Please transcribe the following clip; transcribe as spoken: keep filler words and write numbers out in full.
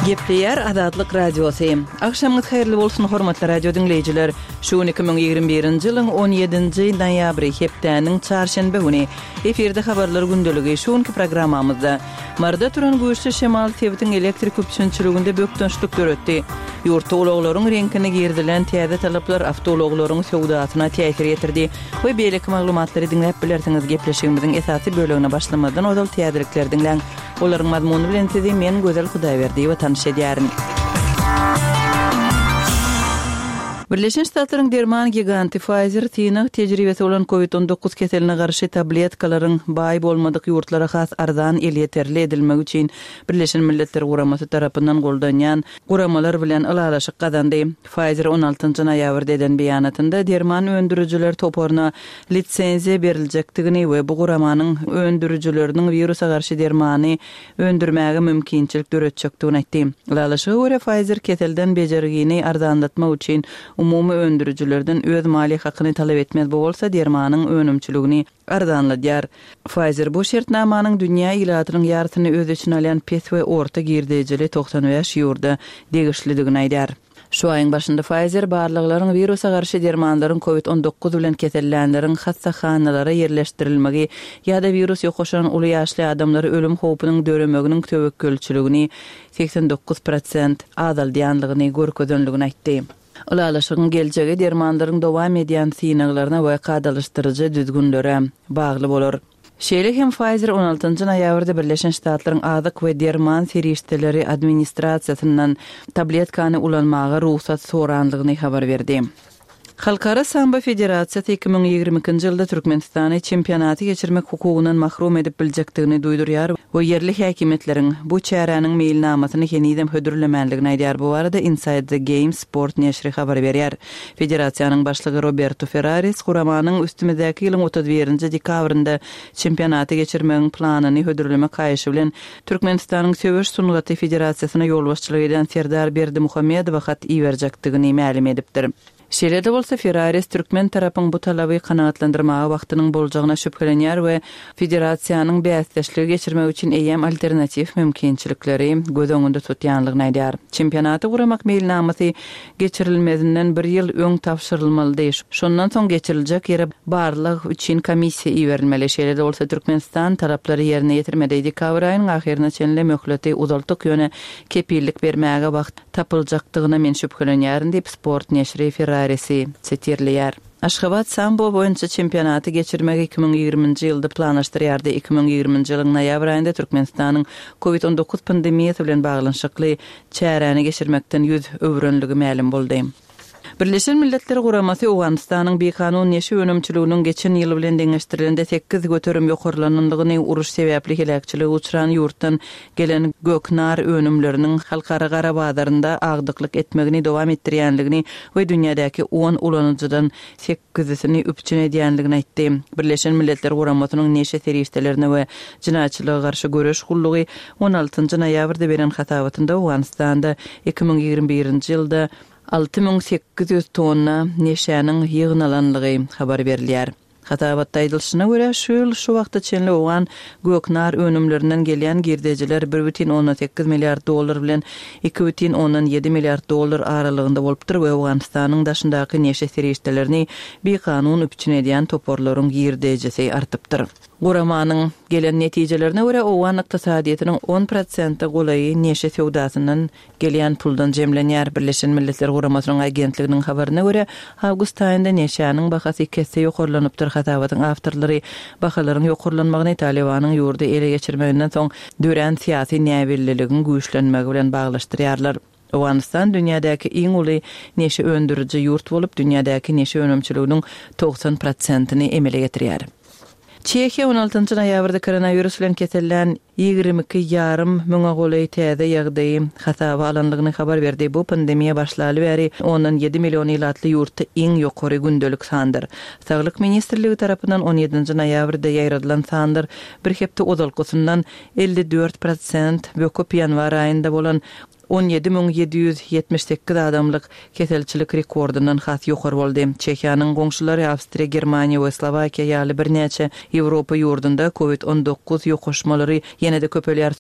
Gepleyer Azadlyk Radiosu. Akşamınız hayırlı bolsun hormatly radio dinleyijiler. Şu iki bin ýygrimi birinji ýylyň on ýedinji noýabry hepdeniň çarşembe güni efirde habarlar gündöligi şonki programmamyzda marda turan güýçli şemal tebitiň elektrik köpçünçiliginde bökdönçlük görüpdi. Ýurtda ulaglaryň reňkine girdilen täze talaplar awtologlaryň sowdatyna täsir ýetirdi. Bu beýleki maglumatlary dinläp bilersiňiz. Gepleşigimiziň esasy bölügine başlamadan odal täzelikler dinleň. Olaryň mazmuny bilen sizi men Gözel Hudaýberdi we tanış edýärin. Birleşen Ştatlaryň derman giganty Pfizer tiýnak tejribesi bolan covid on dokuz keseline garşy tabletkalaryň baý bolmadyk ýurtlara has arzan el ýeterli edilmek üçin Birleşen Milletler Guramasy tarapyndan goldanýan guramalar bilen alalaşyk gazandy. Pfizer on altynjy noýabrda eden beýanatynda derman öndürüjiler toporuna litsenziýa berilejekdigini we bu guramanyň öndürüjileriniň wirusa garşy dermany öndürmäge mümkinçilik göretjekdigini aýtdy. Alalaşyga görä Pfizer keselden bejerigini arzanlatmak üçin umumy öndürüjilerden öz mali hakyny talap etmez bolsa dermanyň önümçiligini arzanladýar. Pfizer bu şertnamanyň dünýä ilatynyň ýartyny öz içine alan pes we orta girdejili toksan beş ýurda degişlidigini aýdýar. Şu aýyň başynda Pfizer barlyklaryň wirusa garşy dermanlaryň covid on dokuz bilen kesellenleriň hassahanalara yerleşdirilmegi ýa-da wirus ýokaşan uly ýaşly adamlary ölüm howpynyň döremeginiň töwekkülçiligini seksen dokuz prosent azaldýanlygyny görkezönligini aýtdy. Alalaşygyň geljegi dermanlaryň dowam edýän synaglaryna we kadalyşdyryjy düzgünlere bagly bolar. Şeýle hem Pfizer on altynjy noýabrda Birleşen Ştatlaryň azyk we derman serişdeleri administrasiýasyndan tabletkany ulanmaga ruhsat soranlygyny habar berdi. Halkara Samba Federasiýasy iki bin ýygrimi ikinji ýylda Türkmenistany çempionaty geçirmek hukugundan mahrum edip biljekdigini duýdurýar we yerli häkimetleriň bu çäräniň meýilnamasyny henidem hödürlemenligini aýdýar. Bu arada Inside the Game sport neşri habar berýär. Federasiýanyň başlygy Roberto Ferraris guramanyň üstümizäki ýylyň otuz birinji dekabrynda çempionaty geçirmegiň planyny hödürlemek haýyşy bilen Türkmenistanyň Söwüş Sungaty Federasiýasyna ýolbaşçylyk eden Serdar Berdimuhammedow hat iýerjekdigini ma'lum edipdir. Şeýle bolsa Ferraris Türkmen tarapyň bu talaby kanagatlandyrmagy wagtynyň boljagyna şüphelenýär we federasiýanyň bäsleşligi geçirmek üçin eýem alternativ mümkinçilikleri göz öňünde tutýanlygyny aýdýar. Çempionaty guramak meýilnamasy geçirilmezinden bir ýyl öň tapşyrylmaly. Şondan soň geçiriljek ýere barlyk üçin komissiýa iýerilmeli. Şeýle bolsa Türkmenistan taraplary ýerine ýetirmedi. Dekabr aýynyň ahyryna çenle möhleti uzaltyk ýöne kepillik bermäge wagt tapyljakdygyna men şüphelenýärin diýip sport neşri Ferrarisi çetirliýär. Aşgabat sambo boýunça çempionaty geçirmek iki bin ýygrimiňji ýylda planlaşdyrýardy. iki bin ýygrimiňji ýylyň noýabr aýynda Türkmenistanyň covid on dokuz pandemiýasy bilen baglanşykly çäräni geçirmekden ýüz öwrenligi ma'lum boldy. Birleşen Milletler Guramasy Owganistanyň bekanun neşe önümçiliginiň geçen ýyl bilen deňeşdirilende sekiz göterim ýokarlananlygyny uruş sebäpli helakçylygy uçuran ýurtdan gelen göknar önümleriniň halkara gara bazarynda agdyklyk etmegini dowam etdirýänligini we dünýädäki on ulanıjydan sekizisini üpçün edýänligini aýtdy. Birleşen Milletler Guramasynyň neşe serişdelerine we jinaçylyga garşy göreş gullugy on altynjy noýabrda beren hatabatynda Owganistanda iki bin ýygrimi birinji ýylda altı bin sekiz yüz tonna neşäniň ýygnalanlygy habar berilýär. Hatabatda aýdylşyna görä şu ýyl şu wagtda çenli owan göknar önümlerinden gelýän girdejiler bir бүтүн onuň sekiz milliard dollar bilen iki бүтүn onuň ýedi milliard dollar aralygynda bolupdyr we Owganistanyň daşyndaky neşe serişdelerini bir kanun üpçün edýän toporlaryň girdejisi artypdyr. Guramanyň gelen netijelerine görä owan ykdysadyýatynyň on prosenti golaýy neşe sowdasyndan gelýän puldan jemlenýär. Birleşen Milletler Guramasynyň agentliginiň habaryna görä awgust aýynda neşäniň bahasy kesse ýokarlanypdyr. Hatabatyň awtorlary bahalaryň ýokarlanmagyny Talibanyň ýurdu ele geçirmeginden soň dören syýasy näbirliligin güýçlenmegi bilen baglaşdyrýarlar. Owganistan dünýädäki iň uly neşe öndürüji ýurt bolup dünýädäki neşe önümçiliginiň toksan prosentini emele getirýär. Çekiýa on altynjy noýabrda koronavirus bilen kesellän ýygrimi iki ýarym müňe golaý täze ýagdaý hasaba alanlygyny habar berdi. Bu pandemiýa başlaly bäri ondan ýedi million ýylatly ýurtda iň ýokary gündelik sandyr. Saglyk ministrligi tarapyndan on ýedinji noýabrda ýaýradylan sandyr bir hepde odalkysyndan elli dört prosent böküp ýanwar aýynda bolan on ýedi bin ýedi ýüz ýetmiş sekiz adamlyk keselçilik rekordundan has ýokary boldy. Çekiýanyň goňşulary Awstriýa, Germaniýa we Slowakiýa ýaly bir näçe Ýewropa ýurdunda covid on dokuz ýokaşmalary ýene-de köpelýär.